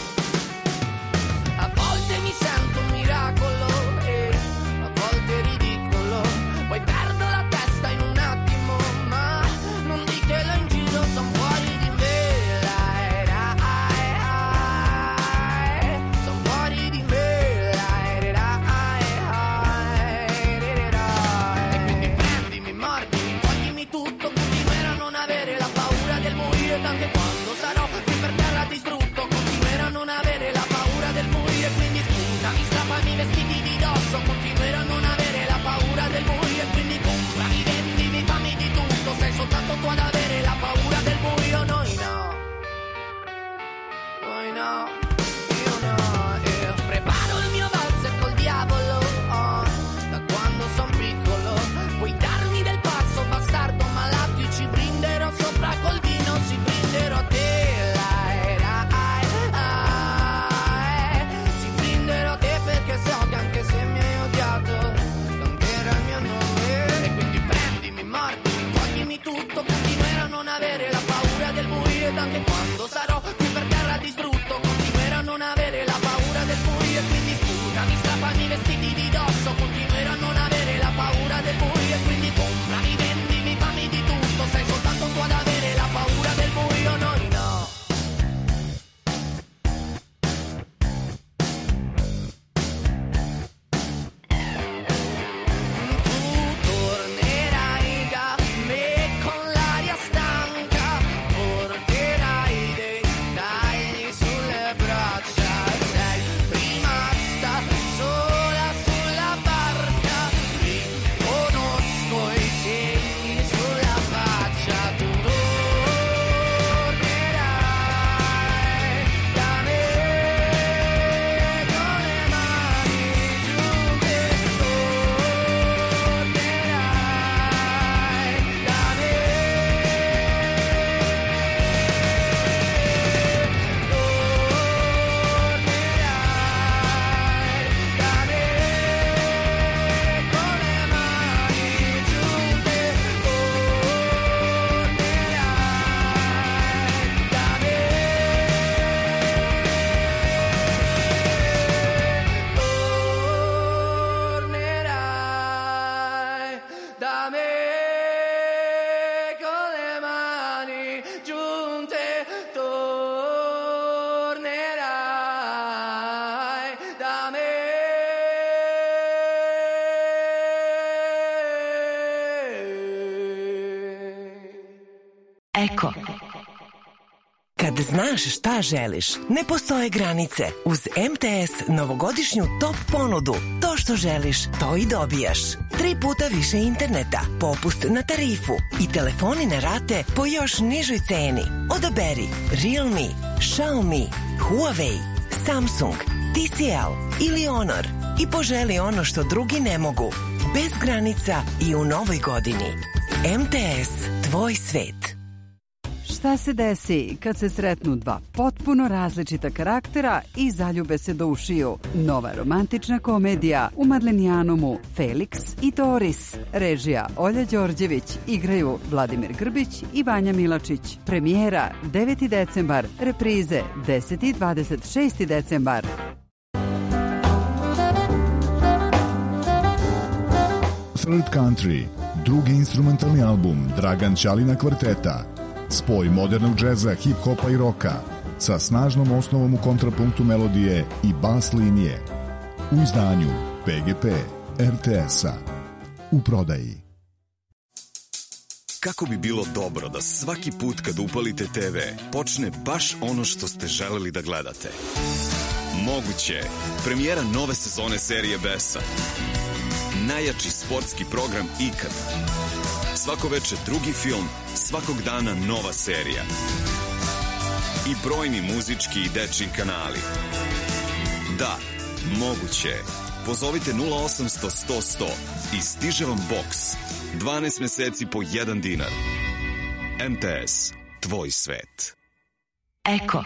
A volte mi sento un miracolo e a volte ridicolo, poi perdo la testa in un attimo, ma non ditelo in giro, son fuori di me, lai, lai, lai. Son fuori di me, lai, lai, lai, lai. E quindi prendimi, mordimi, toglimi tutto, continuerò a non avere la paura del morire, anche quando sarò qui per terra distrutto, continuerò a non avere la paura del morire, quindi sputami, strappami i vestiti di dosso, continuerò a non avere la paura del morire, quindi comprami, vendimi, fammi di tutto, sei soltanto tu ad avere la paura del buio, noi no, noi no, io no, io preparo il mio valzer col diavolo, oh, da quando son piccolo, puoi darmi del pazzo bastardo malato, io ci brinderò sopra col vino, ci brinderò a te, lai, lai, lai, ci brinderò a te perché so che anche se mi hai odiato, cambierà il mio nome, e quindi prendimi, mordimi, toglimi tutto, continuerò a non avere la paura del buio, ed anche quando sarò qui per terra distrutto, continuerò a non avere la paura del buio, e quindi sputami, strappami i vestiti di dosso, continuerò a non avere la paura del buio, e quindi comprami, vendimi, fammi di tutto, sei soltanto tu ad avere la paura del buio, noi no. Tu tornerai da me con l'aria stanca, porterai dei tagli sulle braccia, sei rimasta sola sulla barca, riconosco i segni sulla faccia, tu tornerai da me con le mani giunte, tornerai da me, tornerai da me con le mani giunte, tornerai da me, tornerai da me con le mani giunte, tornerai da me. Eko. Kad znaš šta želiš, ne postoje granice. Uz em te es novogodišnju top ponudu, to što želiš, to i dobijaš. Tri puta više interneta, popust na tarifu i telefoni na rate po još nižoj ceni. Odaberi Realme, Xiaomi, Huawei, Samsung, ti si el ili Honor i poželi ono što drugi ne mogu. Bez granica i u novoj godini. em te es, tvoj svet. Šta se desi kad se sretnu dva potpuno različita karaktera i zaljube se do ušiju? Nova romantična komedija u Madlenijanumu Felix i Doris. Režija Olja Đorđević, igraju Vladimir Grbić i Vanja Milačić. Premijera deveti decembar, reprize deseti i dvadeset šesti decembar. Third Country, drugi instrumentalni album Dragan Ćalina kvarteta. Spoj modernog džeza, hip-hopa i roka sa snažnom osnovom u kontrapunktu melodije i bas linije. U izdanju P G P R T S-a. U prodaji. Kako bi bilo dobro da svaki put kad upalite te ve počne baš ono što ste želeli da gledate? Moguće je. Premijera nove sezone serije Besa. Najjači sportski program ikad. Svako veče drugi film, svakog dana nova serija. I brojni muzički i dečji kanali. Da, moguće je. Pozovite nula osamsto sto sto i stiže vam boks. dvanaest meseci po jedan dinar. M T S, tvoj svet. Eko.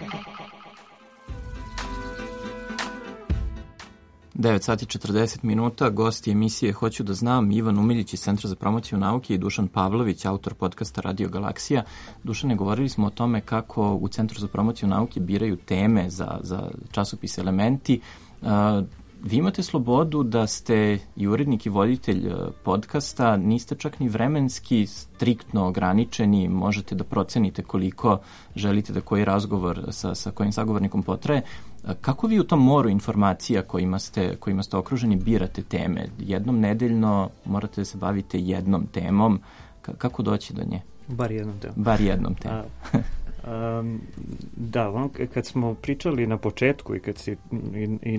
devet sati i četrdeset minuta, gosti emisije Hoću da znam, Ivan Umiljić iz Centra za promociju nauke i Dušan Pavlović, autor podcasta Radio Galaksija. Dušane, govorili smo o tome kako u Centru za promociju nauke biraju teme za, za časopis Elementi. Uh, vi imate slobodu da ste i urednik i voditelj podcasta, niste čak ni vremenski striktno ograničeni, možete da procenite koliko želite da koji razgovor sa, sa kojim sagovornikom potraje. Kako vi u tom moru informacija kojima ste, kojima ste okruženi birate teme? Jednom nedeljno morate da se bavite jednom temom. K- kako doći do nje? Bar jednom temom. Bar jednom temom. A, um, da, ono, kad smo pričali na početku i kad, si, i, i,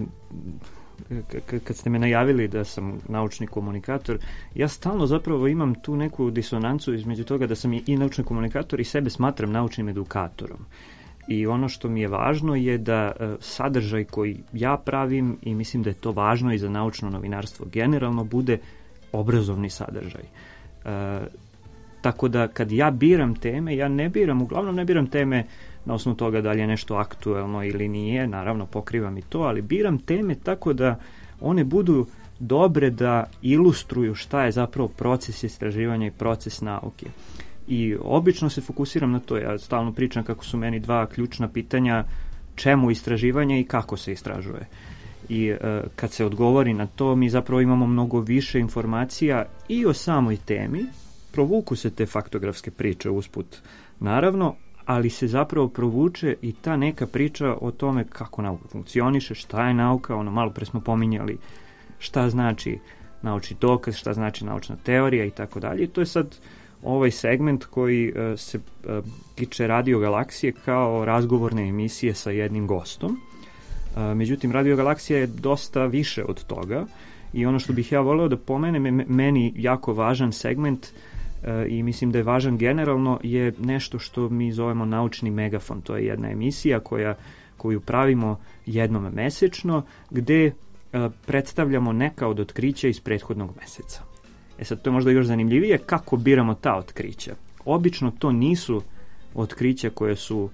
k- kad ste me najavili da sam naučni komunikator, ja stalno zapravo imam tu neku disonancu između toga da sam i, i naučni komunikator i sebe smatram naučnim edukatorom. I ono što mi je važno je da uh, sadržaj koji ja pravim, i mislim da je to važno i za naučno novinarstvo generalno, bude obrazovni sadržaj. Uh, tako da kad ja biram teme, ja ne biram, uglavnom ne biram teme na osnovu toga da li je nešto aktuelno ili nije, naravno pokrivam i to, ali biram teme tako da one budu dobre da ilustruju šta je zapravo proces istraživanja i proces nauke. I obično se fokusiram na to, ja stalno pričam kako su meni dva ključna pitanja čemu istraživanje i kako se istražuje. I e, kad se odgovori na to, mi zapravo imamo mnogo više informacija i o samoj temi, provuku se te faktografske priče usput, naravno, ali se zapravo provuče i ta neka priča o tome kako nauka funkcioniše, šta je nauka, ono malo pre smo pominjali šta znači naučni dokaz, šta znači naučna teorija i tako dalje. I to je sad ovaj segment koji uh, se uh, tiče Radio Galaksije kao razgovorne emisije sa jednim gostom. Uh, međutim, Radio Galaksija je dosta više od toga i ono što bih ja voleo da pomenem, meni jako važan segment uh, i mislim da je važan generalno, je nešto što mi zovemo naučni megafon. To je jedna emisija koja, koju pravimo jednom mesečno, gde uh, predstavljamo neka od otkrića iz prethodnog meseca. E sad, to je možda još zanimljivije, kako biramo ta otkrića. Obično to nisu otkrića koje su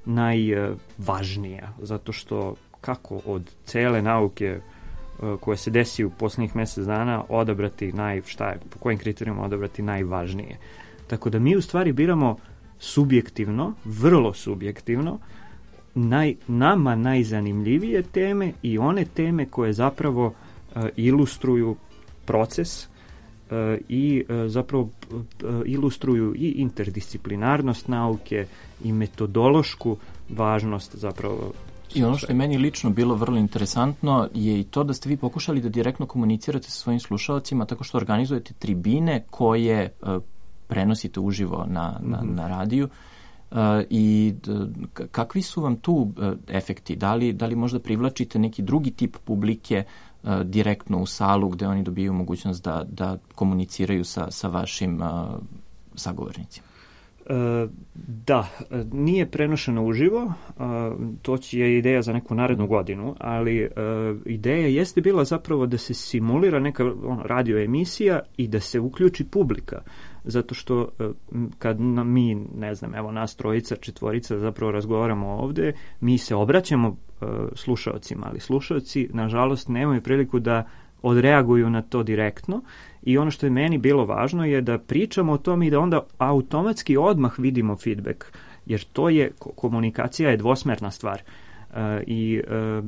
najvažnija, zato što kako od cele nauke koje se desi u poslednjih mesec dana odabrati naj, šta je, po kojim kriterijima odabrati najvažnije. Tako da mi u stvari biramo subjektivno, vrlo subjektivno, naj, nama najzanimljivije teme i one teme koje zapravo uh, ilustruju proces i zapravo ilustruju i interdisciplinarnost nauke i metodološku važnost zapravo. I ono što je meni lično bilo vrlo interesantno je i to da ste vi pokušali da direktno komunicirate sa svojim slušalcima tako što organizujete tribine koje uh, prenosite uživo na, na, mm-hmm. na radiju. Uh, i d- kakvi su vam tu uh, efekti? Da li, da li možda privlačite neki drugi tip publike uh, direktno u salu gde oni dobijaju mogućnost da, da komuniciraju sa, sa vašim uh, sagovornicima? E, da, nije prenošeno uživo, to je ideja za neku narednu godinu, ali e, ideja jeste bila zapravo da se simulira neka ono, radio emisija i da se uključi publika, zato što e, kad mi, ne znam, evo nas trojica, četvorica zapravo razgovaramo ovde, mi se obraćamo e, slušaocima, ali slušaoci nažalost nemaju priliku da odreaguju na to direktno i ono što je meni bilo važno je da pričamo o tome i da onda automatski odmah vidimo feedback, jer to je, komunikacija je dvosmerna stvar uh, i uh,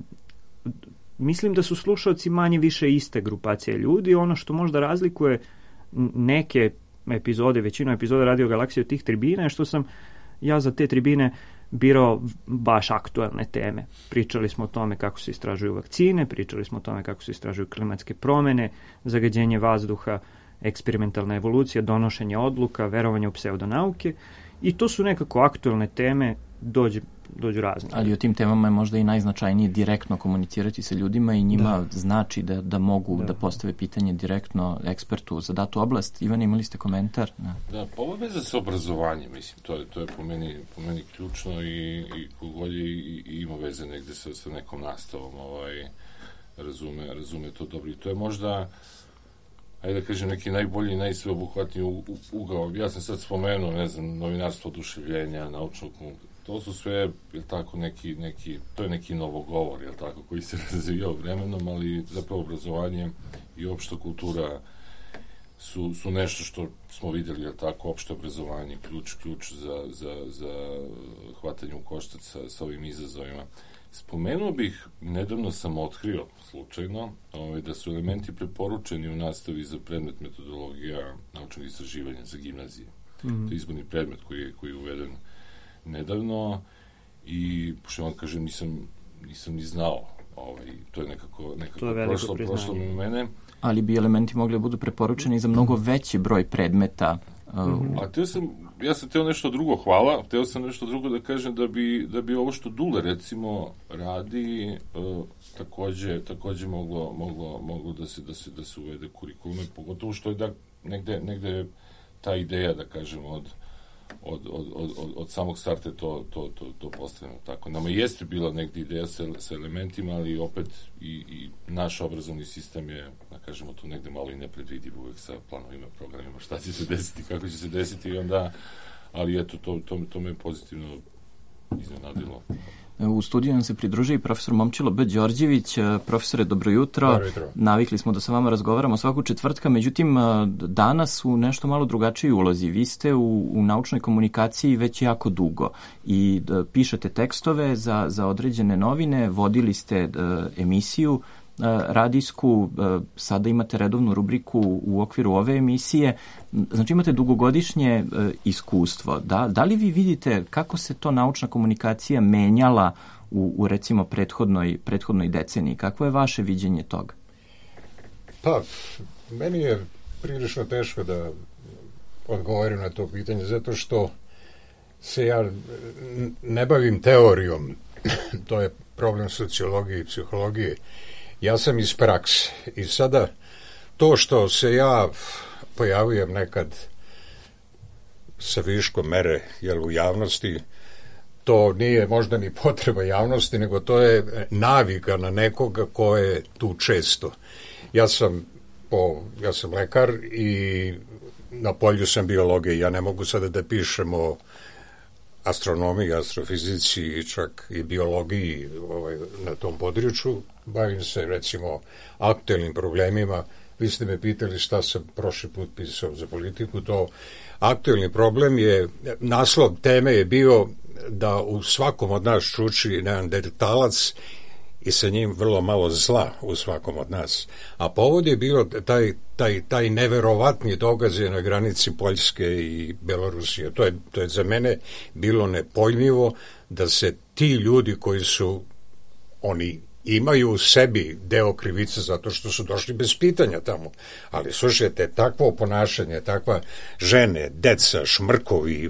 mislim da su slušalci manje više iste grupacije ljudi. Ono što možda razlikuje neke epizode, većinu epizoda Radio Galaksije od tih tribina je što sam ja za te tribine birao baš aktuelne teme. Pričali smo o tome kako se istražuju vakcine, pričali smo o tome kako se istražuju klimatske promene, zagađenje vazduha, eksperimentalna evolucija, donošenje odluka, verovanje u pseudonauke i to su nekako aktuelne teme, dođe, dođu razne. Ali o tim temama je možda i najznačajnije direktno komunicirati sa ljudima i njima da. znači da, da mogu da. da postave pitanje direktno ekspertu za datu oblast. Ivane, imali ste komentar? Da, da pa ovo veze sa obrazovanjem, mislim, to je, to je po, meni, po meni ključno i, i kogod je i, i ima veze negde sa, sa nekom nastavom, ovaj, razume, razume to dobro. I to je možda, ajde da kažem, neki najbolji i najsveobuhvatniji ugao. Ja sam sad spomenuo, ne znam, novinarstvo oduševljenja, naučnog, to su sve, je tako, neki, neki, to je neki novogovor, je tako, koji se razvijao vremenom, ali zapravo obrazovanje i opšta kultura su, su nešto što smo videli, je tako, opšte obrazovanje, ključ, ključ za, za, za hvatanje u koštac sa, sa ovim izazovima. Spomenuo bih, nedavno sam otkrio slučajno, ovaj, da su elementi preporučeni u nastavi za predmet metodologija naučnog istraživanja za gimnazije. Mm-hmm. To je izborni predmet koji je, koji je uveden nedavno i, pošto vam kažem, nisam, nisam ni znao, ovaj, to je nekako, nekako to je prošlo, prošlo mi u mene. Ali bi elementi mogli da budu preporučeni za mnogo veći broj predmeta. Mm-hmm. A teo sam, ja sam teo nešto drugo, hvala, teo sam nešto drugo da kažem da bi, da bi ovo što Dule recimo radi uh, takođe, takođe moglo, moglo, moglo da se, da se, da se uvede kurikulume, pogotovo što je da negde, negde ta ideja, da kažem, od Od, od, od, od samog starta to, to, to, to postavljeno tako. Nama jeste bila negdje ideja sa, sa elementima, ali opet i, i naš obrazovni sistem je, da kažemo, to negde malo i nepredvidiv uvek sa planovima, programima, šta će se desiti, kako će se desiti i onda, ali eto, to, to, to me pozitivno iznenadilo. U studiju nam se pridružuje i profesor Momčilo B. Đorđević. Profesore, dobro jutro. Dobro jutro. Navikli smo da sa vama razgovaramo svaku četvrtka, međutim, danas u nešto malo drugačiji ulozi. Vi ste u, u naučnoj komunikaciji već jako dugo i da, pišete tekstove za, za određene novine, vodili ste da, emisiju radijsku, sada imate redovnu rubriku u okviru ove emisije, znači imate dugogodišnje iskustvo. Da, da li vi vidite kako se to naučna komunikacija menjala u, u recimo prethodnoj, prethodnoj deceniji? Kakvo je vaše viđenje toga? Pa, meni je prilično teško da odgovorim na to pitanje, zato što se ja ne bavim teorijom, to je problem sociologije i psihologije. Ja sam iz prakse i sada to što se ja pojavujem nekad sa viškom mere, jel, u javnosti, to nije možda ni potreba javnosti, nego to je navika na nekoga ko je tu često. Ja sam, po, ja sam lekar i na polju sam biologije. Ja ne mogu sada da pišem o astronomiji, astrofizici i čak i biologiji ovaj, na tom području. Bavim se, recimo, aktuelnim problemima. Vi ste me pitali šta sam prošli put pisao za politiku. To aktuelni problem je, naslov teme je bio da u svakom od nas čuči neandertalac i sa njim vrlo malo zla u svakom od nas. A povod je bilo taj, taj, taj neverovatni događaj na granici Poljske i Belorusije. To je, to je za mene bilo nepojmljivo da se ti ljudi koji su, oni imaju u sebi deo krivice zato što su došli bez pitanja tamo. Ali slušajte, takvo ponašanje, takva žene, deca, šmrkovi,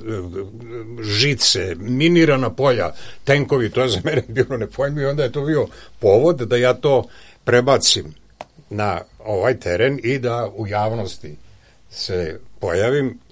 žice, minirana polja, tenkovi, to je za mene bilo nepojmljivo. Onda je to bio povod da ja to prebacim na ovaj teren i da u javnosti se pojavim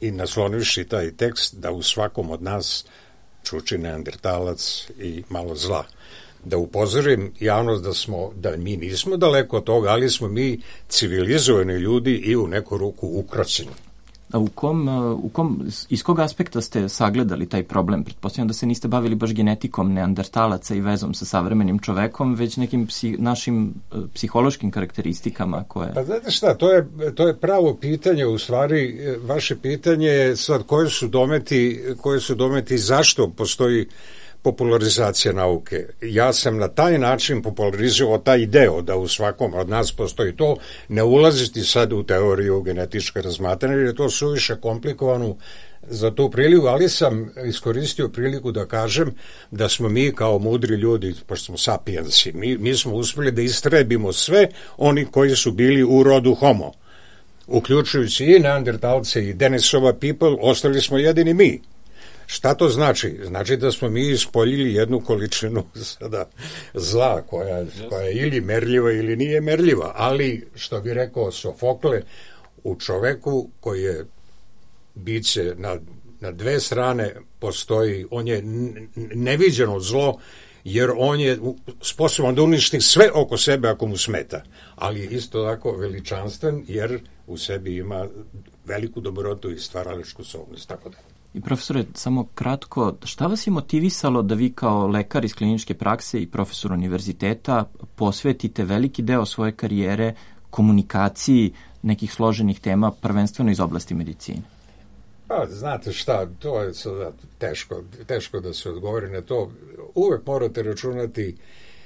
i naslonivši taj tekst da u svakom od nas čuči neandertalac i malo zla. Da upozorim javnost da smo, da mi nismo daleko od toga, ali smo mi civilizovani ljudi i u neku ruku ukroćeni. A u kom, u kom, iz kog aspekta ste sagledali taj problem? Pretpostavljam da se niste bavili baš genetikom neandertalaca i vezom sa savremenim čovekom, već nekim psi, našim psihološkim karakteristikama koje... Pa znate šta, to je, to je pravo pitanje, u stvari vaše pitanje je sad koje su dometi, koje su dometi zašto postoji popularizacija nauke. Ja sam na taj način popularizovao taj ideo da u svakom od nas postoji to, ne ulaziti sad u teoriju genetičke razmatranja, jer je to suviše komplikovano za tu priliku, ali sam iskoristio priliku da kažem da smo mi kao mudri ljudi, pošto smo sapiensi, mi, mi smo uspjeli da istrebimo sve oni koji su bili u rodu homo, uključujući i neandertalce i Denisova people, ostali smo jedini mi. Šta to znači? Znači da smo mi ispoljili jednu količinu sada zla koja, koja je ili merljiva ili nije merljiva, ali što bi rekao Sofokle, u čoveku koji je biće na, na dve strane postoji, on je neviđeno zlo, jer on je sposoban da uništi sve oko sebe ako mu smeta, ali je isto tako veličanstven jer u sebi ima veliku dobrotu i stvaralačku osobnost, tako da. I profesore, samo kratko, šta vas je motivisalo da vi kao lekar iz kliničke prakse i profesor univerziteta posvetite veliki deo svoje karijere komunikaciji nekih složenih tema, prvenstveno iz oblasti medicine? Pa, znate šta, to je sada teško, teško da se odgovori na to. Uvek morate računati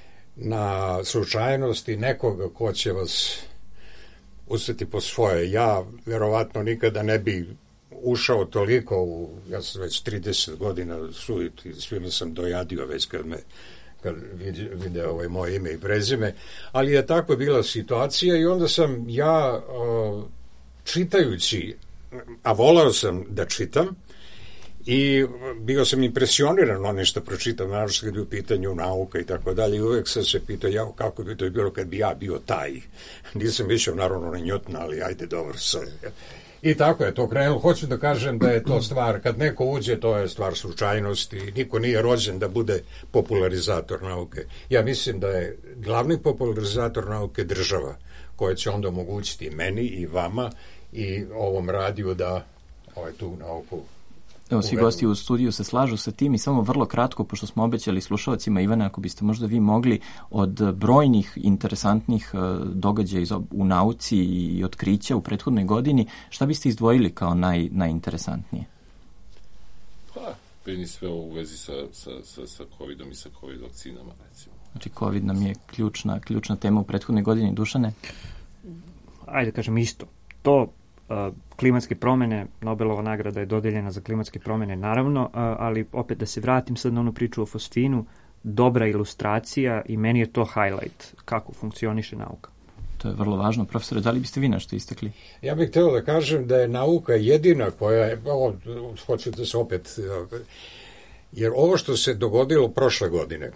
na slučajnosti nekoga ko će vas uzeti po svoje. Ja verovatno nikada ne bi ušao toliko u, ja sam već trideset godina suit i svima sam dojadio već kad me kad vide, vide ovaj moje ime i prezime, ali je takva bila situacija i onda sam ja o, čitajući, a volao sam da čitam i bio sam impresioniran onim što pročitam, naravno kad je u pitanju nauka i tako dalje, i uvek sam se pitao ja, kako bi to bilo kad bi ja bio taj. Nisam išao naravno na Njutna, ali ajde dobro sve. I tako je to krenulo. Hoću da kažem da je to stvar, kad neko uđe, to je stvar slučajnosti. Niko nije rođen da bude popularizator nauke. Ja mislim da je glavni popularizator nauke država, koja će onda omogućiti meni i vama i ovom radiju da ovaj, tu nauku. Evo, svi gosti u studiju se slažu sa tim i samo vrlo kratko, pošto smo obećali slušalcima, Ivane, ako biste možda vi mogli od brojnih interesantnih događaja u nauci i otkrića u prethodnoj godini, šta biste izdvojili kao naj, najinteresantnije? Pa, meni sve u vezi sa, sa, sa, sa covidom i sa covid vakcinama, recimo. Znači, covid nam je ključna, ključna tema u prethodnoj godini. Dušane? Ajde, kažem isto. To Uh, klimatske promene, Nobelova nagrada je dodeljena za klimatske promene, naravno, uh, ali opet da se vratim sad na onu priču o fosfinu, dobra ilustracija i meni je to highlight kako funkcioniše nauka. To je vrlo važno. Profesore, da li biste vi nešto istekli? Ja bih hteo da kažem da je nauka jedina koja je, ovo, hoću da se opet, jer ovo što se dogodilo prošle godine,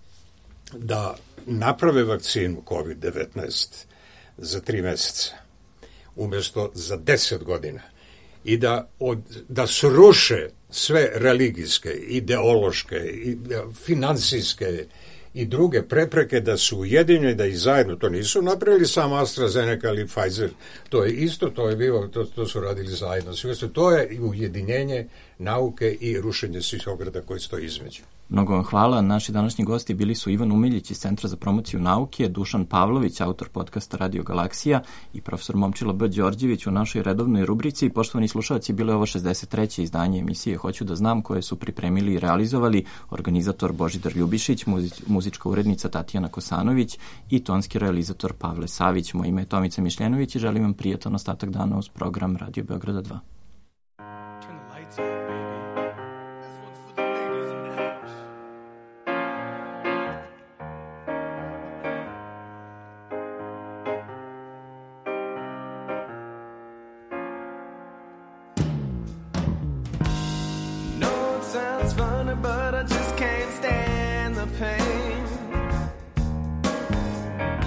da naprave vakcinu kovid devetnaest za tri meseca, umjesto za deset godina i da, od, da sruše sve religijske, ideološke, i finansijske i druge prepreke, da su ujedinjeni, da i zajedno to nisu napravili samo AstraZeneca ili Pfizer, to je isto, to je bilo, to, to su radili zajedno. To je ujedinjenje nauke i rušenje svih ograda koji stoji između. Mnogo vam hvala. Naši današnji gosti bili su Ivan Umiljić iz Centra za promociju nauke, Dušan Pavlović, autor podcasta Radio Galaksija i profesor Momčilo B. Đorđević u našoj redovnoj rubrici. Poštovani slušalci, bilo je ovo šezdeset treće izdanje emisije Hoću da znam, koje su pripremili i realizovali organizator Božidar Ljubišić, muzič, muzička urednica Tatjana Kosanović i tonski realizator Pavle Savić. Moje ime je Tomica Mišljenović i želim vam prijatan ostatak dana uz program Radio Beograda dva.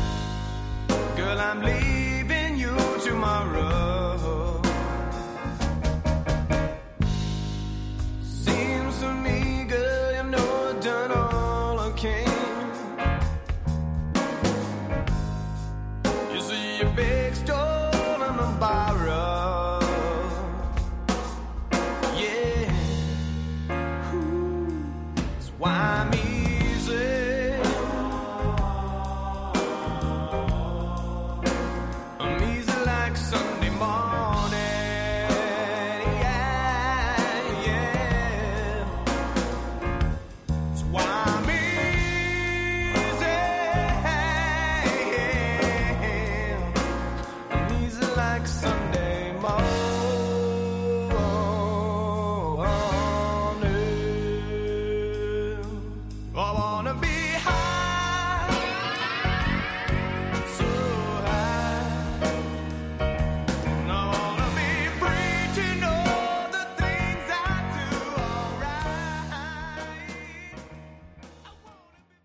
I'm leaving you tomorrow. can't